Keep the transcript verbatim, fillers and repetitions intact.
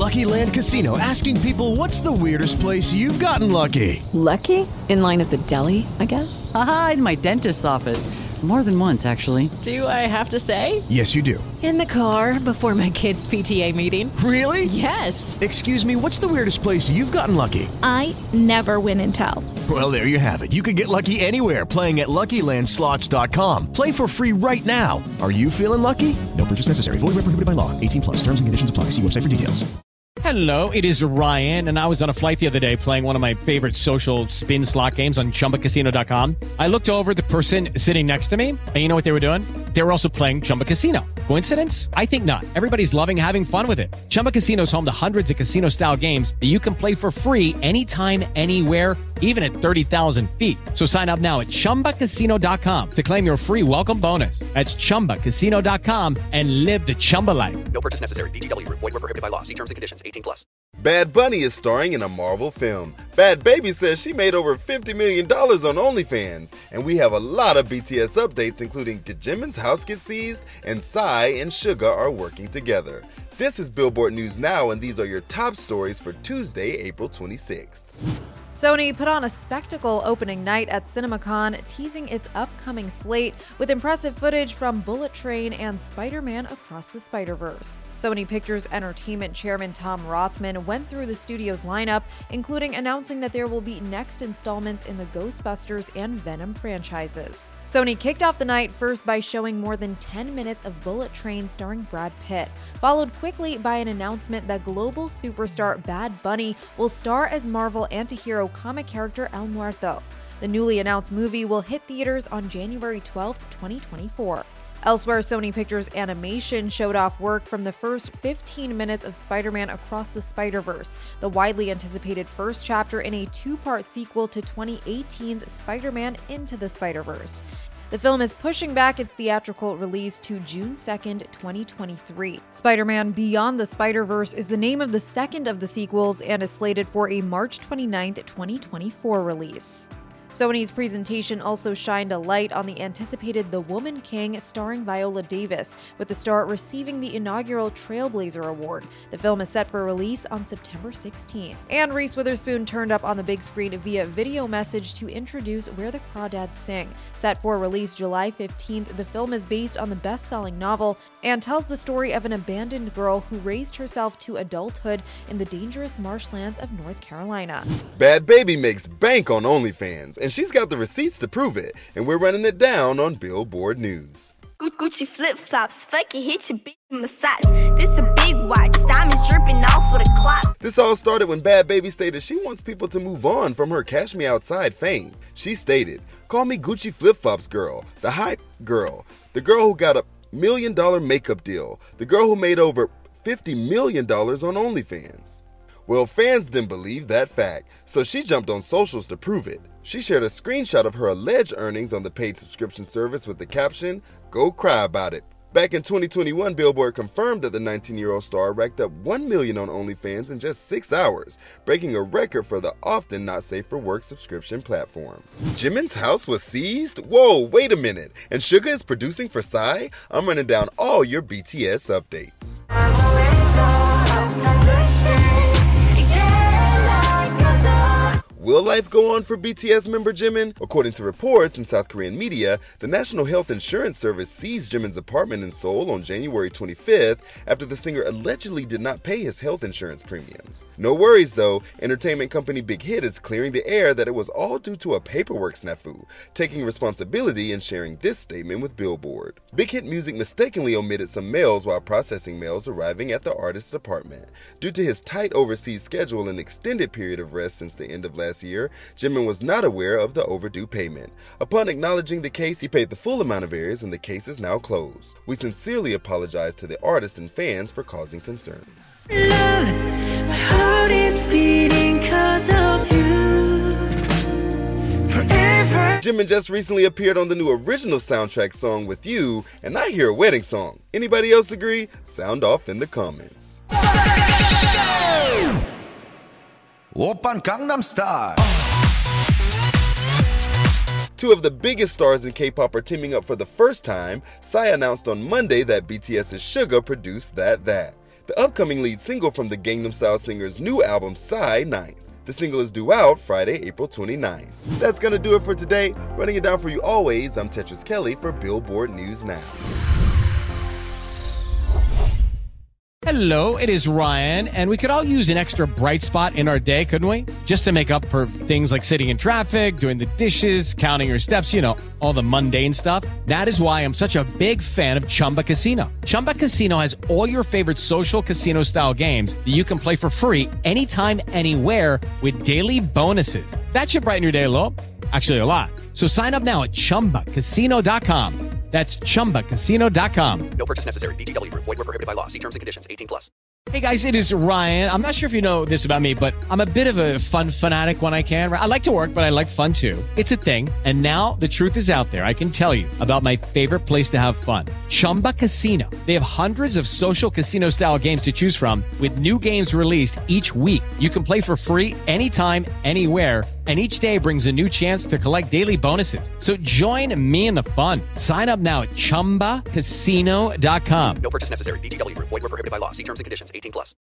Lucky Land Casino, asking people, what's the weirdest place you've gotten lucky? Lucky? In line at the deli, I guess? Aha, in my dentist's office. More than once, actually. Do I have to say? Yes, you do. In the car before my kids' P T A meeting. Really? Yes. Excuse me, what's the weirdest place you've gotten lucky? I never win and tell. Well, there you have it. You can get lucky anywhere, playing at Lucky Land Slots dot com. Play for free right now. Are you feeling lucky? No purchase necessary. Void where prohibited by law. eighteen plus. Terms and conditions apply. See website for details. Hello, it is Ryan, and I was on a flight the other day playing one of my favorite social spin slot games on Chumba Casino dot com. I looked over at the person sitting next to me, and you know what they were doing? They were also playing Chumba Casino. Coincidence? I think not. Everybody's loving having fun with it. Chumba Casino is home to hundreds of casino-style games that you can play for free anytime, anywhere, even at thirty thousand feet. So sign up now at Chumba Casino dot com to claim your free welcome bonus. That's Chumba Casino dot com and live the Chumba life. No purchase necessary. V G W. Void where prohibited by law. See terms and conditions. eighteen plus. Bad Bunny is starring in a Marvel film. Bad Baby says she made over fifty million dollars on OnlyFans. And we have a lot of B T S updates, including did Jimin's house get seized? And Psy and Suga are working together. This is Billboard News Now, and these are your top stories for Tuesday, April twenty-sixth. Sony put on a spectacle opening night at CinemaCon, teasing its upcoming slate with impressive footage from Bullet Train and Spider-Man Across the Spider-Verse. Sony Pictures Entertainment Chairman Tom Rothman went through the studio's lineup, including announcing that there will be next installments in the Ghostbusters and Venom franchises. Sony kicked off the night first by showing more than ten minutes of Bullet Train starring Brad Pitt, followed quickly by an announcement that global superstar Bad Bunny will star as Marvel antihero comic character El Muerto. The newly announced movie will hit theaters on January twelfth, twenty twenty-four. Elsewhere, Sony Pictures Animation showed off work from the first fifteen minutes of Spider-Man Across the Spider-Verse, the widely anticipated first chapter in a two-part sequel to twenty eighteen's Spider-Man Into the Spider-Verse. The film is pushing back its theatrical release to June second, twenty twenty-three. Spider-Man Beyond the Spider-Verse is the name of the second of the sequels and is slated for a March twenty-ninth, twenty twenty-four release. Sony's presentation also shined a light on the anticipated The Woman King starring Viola Davis, with the star receiving the inaugural Trailblazer Award. The film is set for release on September sixteenth. And Reese Witherspoon turned up on the big screen via video message to introduce Where the Crawdads Sing. Set for release July fifteenth, the film is based on the best-selling novel and tells the story of an abandoned girl who raised herself to adulthood in the dangerous marshlands of North Carolina. Bad Baby makes bank on OnlyFans, and she's got the receipts to prove it, and we're running it down on Billboard News. Gucci flip-flops, fucking hit your bitch in my socks. This a big watch, diamonds dripping off of the clock. This all started when Bad Baby stated she wants people to move on from her Cash Me Outside fame. She stated, "Call me Gucci flip-flops girl, the hype girl, the girl who got a million dollar makeup deal, the girl who made over fifty million dollars on OnlyFans." Well, fans didn't believe that fact, so she jumped on socials to prove it. She shared a screenshot of her alleged earnings on the paid subscription service with the caption, "Go cry about it." Back in twenty twenty-one, Billboard confirmed that the nineteen-year-old star racked up one million dollars on OnlyFans in just six hours, breaking a record for the often not safe for work subscription platform. Jimin's house was seized? Whoa, wait a minute. And Suga is producing for Psy? I'm running down all your B T S updates. Will life go on for B T S member Jimin? According to reports in South Korean media, the National Health Insurance Service seized Jimin's apartment in Seoul on January twenty-fifth after the singer allegedly did not pay his health insurance premiums. No worries though, entertainment company Big Hit is clearing the air that it was all due to a paperwork snafu, taking responsibility and sharing this statement with Billboard. Big Hit Music mistakenly omitted some mails while processing mails arriving at the artist's apartment. Due to his tight overseas schedule and extended period of rest since the end of last year, Jimin was not aware of the overdue payment. Upon acknowledging the case, he paid the full amount of arrears and the case is now closed. We sincerely apologize to the artist and fans for causing concerns. Love, my heart is beating 'cause of you. Forever. Jimin just recently appeared on the new original soundtrack song With You, and I hear a wedding song. Anybody else agree? Sound off in the comments. Oppan Gangnam Style. Two of the biggest stars in K-pop are teaming up for the first time. Psy announced on Monday that B T S's Suga produced That That. the upcoming lead single from the Gangnam Style singer's new album, Psy ninth. The single is due out Friday, April twenty-ninth. That's gonna do it for today. Running it down for you always, I'm Tetris Kelly for Billboard News Now. Hello, it is Ryan, and we could all use an extra bright spot in our day, couldn't we? Just to make up for things like sitting in traffic, doing the dishes, counting your steps, you know, all the mundane stuff. That is why I'm such a big fan of Chumba Casino. Chumba Casino has all your favorite social casino-style games that you can play for free anytime, anywhere with daily bonuses. That should brighten your day a little. Actually, a lot. So sign up now at chumba casino dot com. That's chumba casino dot com. No purchase necessary. V G W. Void where prohibited by law. See terms and conditions. eighteen plus. Hey guys, it is Ryan. I'm not sure if you know this about me, but I'm a bit of a fun fanatic when I can. I like to work, but I like fun too. It's a thing. And now the truth is out there. I can tell you about my favorite place to have fun. Chumba Casino. They have hundreds of social casino style games to choose from with new games released each week. You can play for free anytime, anywhere. And each day brings a new chance to collect daily bonuses. So join me in the fun. Sign up now at chumba casino dot com. No purchase necessary. V G W. Void where prohibited by law. See terms and conditions. eighteen plus.